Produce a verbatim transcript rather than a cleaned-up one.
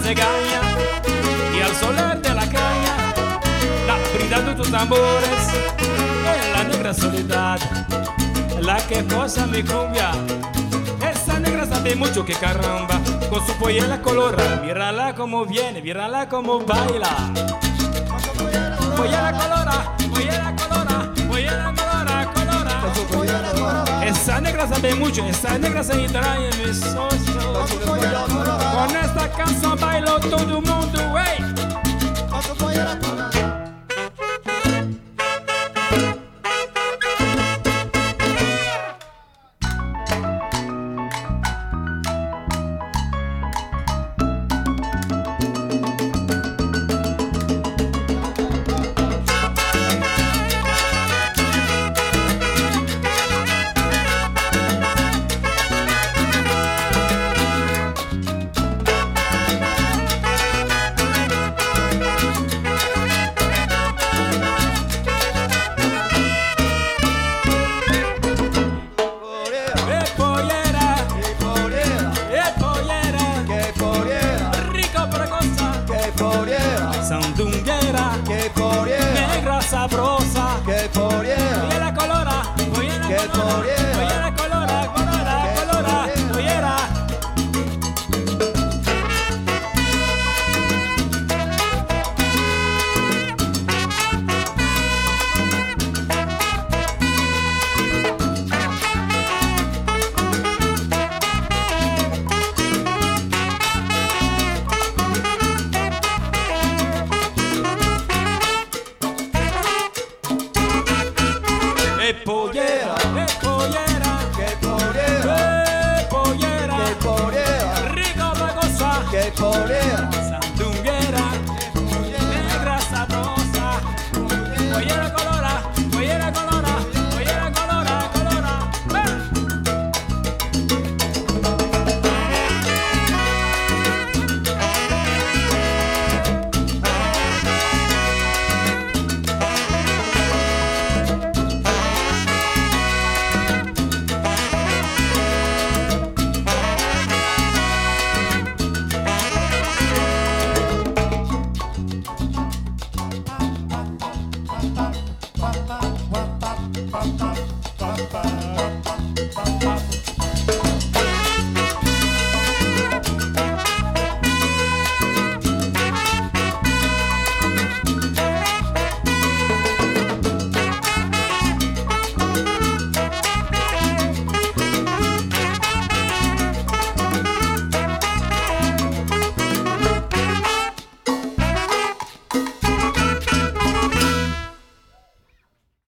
de caña y al solar de la caña, la brida de tus tambores, en la negra soledad, la que posa mi cumbia. Esa negra sabe mucho que caramba, con su pollera colorada, mírala como viene, mírala como baila. Pollera colora, pollera colora, pollera colora, colora. Esa negra sabe mucho, esa negra se trae mis ojos. Con esta canción bailo todo el mundo, wey. Sandunguera, que pollera, negra sabrosa, que pollera, pollera colora, pollera que colora, pollera, pollera colora, colora, que colora, pollera. pollera. E pollera, e pollera, que pollera, e pollera, que pollera, rico para gozar. que pollera.